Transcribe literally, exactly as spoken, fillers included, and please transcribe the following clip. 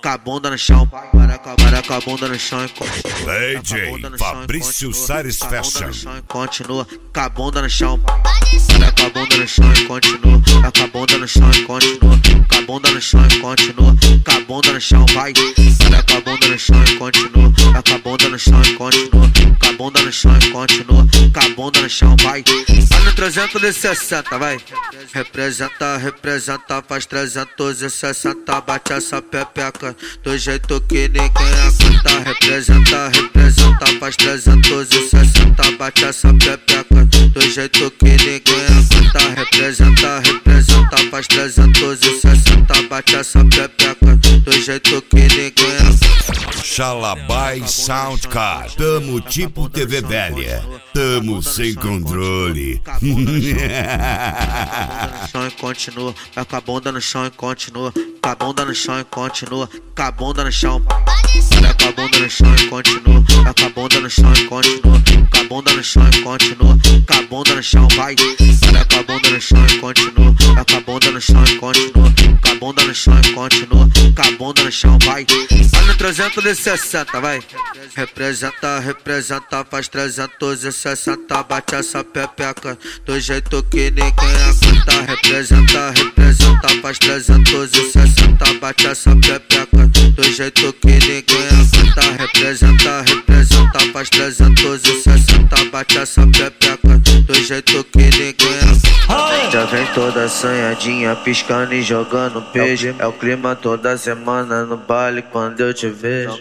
com a bunda no chão. Para com a, para com a bunda no chão e continua. D J Fabrício Sares Fashion. Continua com a bunda no chão. Para com a bunda no chão e continua. Para com a bunda no chão e continua. Com a bunda no chão e continua. Com a bunda no chão, vai. Para com a bunda no chão e continua. Para com a bunda no chão e continua. Com a bunda no chão e continua. Com a bunda no chão, vai. Vai no trezentos e sessenta, vai. Representa, representa, faz trezentos e sessenta. Bate essa pepeca do jeito que ninguém aguenta. Representa, representa, faz trezentos e sessenta. Bate essa pepeca do jeito que ninguém aguenta. Representa, representa, faz trezentos e sessenta. Bate essa pepeca do jeito que ninguém aguenta. Xalabai Soundcard. Tamo tipo T V velha. Tamo sem controle. Chão e continua, vai com a bunda no chão e continua, com a bunda no chão e continua, com a bunda no chão, vai com a bunda no chão e continua, vai com a bunda no chão e continua, com a bunda no chão e continua, com a bunda no chão, vai, vai com a bunda no chão e continua, vai com a bunda no chão e continua, com a bunda no chão e continua, com a bunda no chão, vai, vai no trezentos e sessenta, vai, representa, representa, faz trezentos e sessenta, bate essa pepeca do jeito que ninguém aguenta. Representa, representa, faz trezentos e sessenta. Bate essa pepeca do jeito que ninguém aguenta. Representa, representa, faz trezentos e sessenta. Bate essa pepeca do jeito que ninguém aguenta. Já vem toda assanhadinha, piscando e jogando peixe. É o clima toda semana no baile quando eu te vejo.